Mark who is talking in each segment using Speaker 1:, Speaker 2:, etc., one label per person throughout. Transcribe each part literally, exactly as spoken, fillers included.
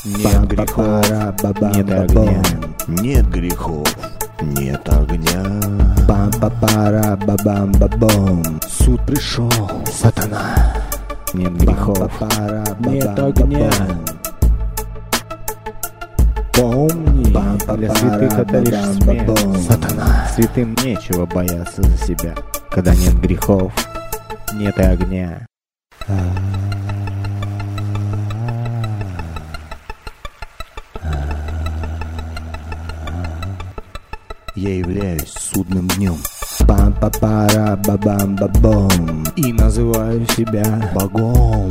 Speaker 1: Нет грехов, нет огня. Нет грехов, нет огня. Суд пришел, сатана. Нет грехов, нет огня. Помни, для святых это лишь смерть. Сатана. Святым нечего бояться за себя, когда нет грехов, нет и огня. Я являюсь судным днем. Пам-па-пара-ба-бам-ба-бом. И называю себя богом.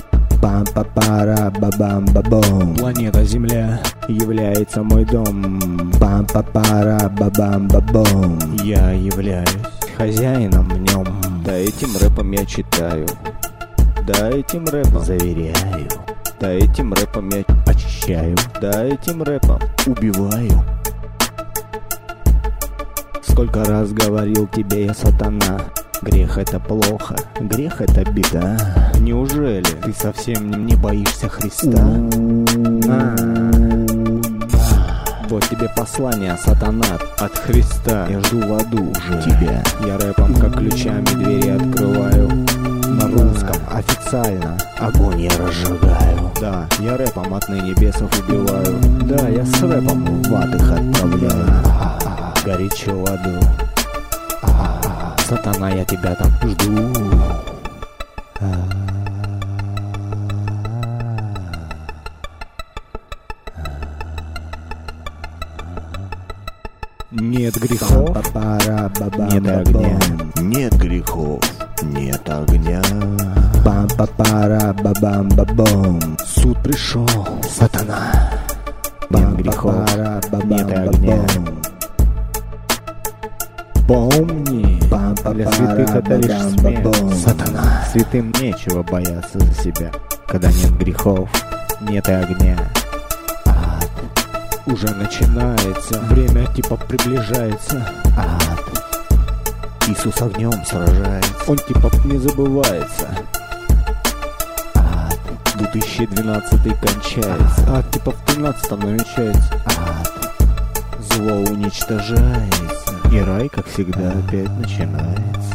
Speaker 1: Пам-па-пара-ба-бам-ба-бом. Планета Земля является мой дом. Пам-па-пара-ба-бам-ба-бом. Я являюсь хозяином в нем. Да этим рэпом я читаю. Да этим рэпом заверяю. Да этим рэпом я очищаю. Да этим рэпом убиваю. Сколько раз говорил тебе я, сатана, грех это плохо, грех это беда. Неужели ты совсем не боишься Христа? На, вот тебе послание, сатана, от Христа. Я жду в аду уже тебя. Я рэпом как ключами двери открываю. На русском официально огонь я разжигаю. Да, я рэпом отныне бесов убиваю. Да, я с рэпом в ад их отправляю. Горячо в аду. А-а-а. Сатана, я тебя там жду. Нет грехов, нет огня. Нет грехов, нет огня. Суд пришел, сатана. Нет грехов, нет огня. Помни, для святых это лишь смерть. Сатана. Святым нечего бояться за себя, когда нет грехов, нет и огня. Ад уже начинается, время типа приближается. Ад. Иисус огнем сражается, он типа не забывается. Ад. две тысячи двенадцатый кончается, ад типа в тринадцатом намечается. Ад. Зло уничтожается. И рай, как всегда, опять начинается.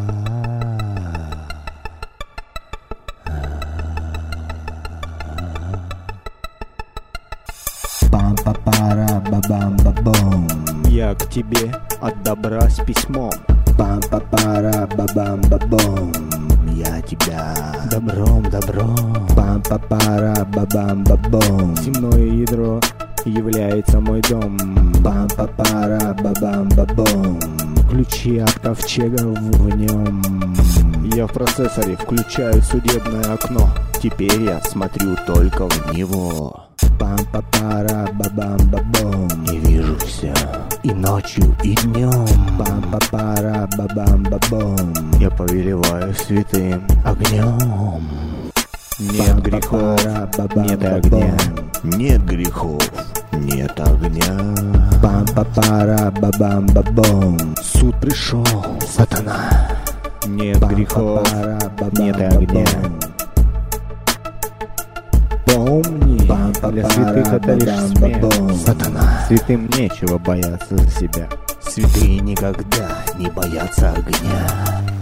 Speaker 1: Пам-па-пара-ба-бам-ба-бом. Я к тебе от добра с письмом. Пам-па-пара-ба-бам-ба-бом. Я тебя добром, добром. Пам-па-пара-ба-бам-ба-бом. Земное ядро является мой дом. Пам-па-пара-ба-бам-ба-бом. Ключи от ковчега в нем. Я в процессоре включаю судебное окно. Теперь я смотрю только в него. Пам-па-пара-ба-бам-ба-бом. И вижу все. И ночью, и днем. Пам-па-пара-ба-бам-ба-бом. Я повелеваю святым огнем. Нет грехов, нет огня. Нет грехов, нет огня. Пам-па-пара-ба-бам-ба-бом. Суд пришел, сатана. Нет грехов, нет огня. Помни, для святых это лишь смерть. Сатана. Святым нечего бояться за себя. Святые никогда не боятся огня.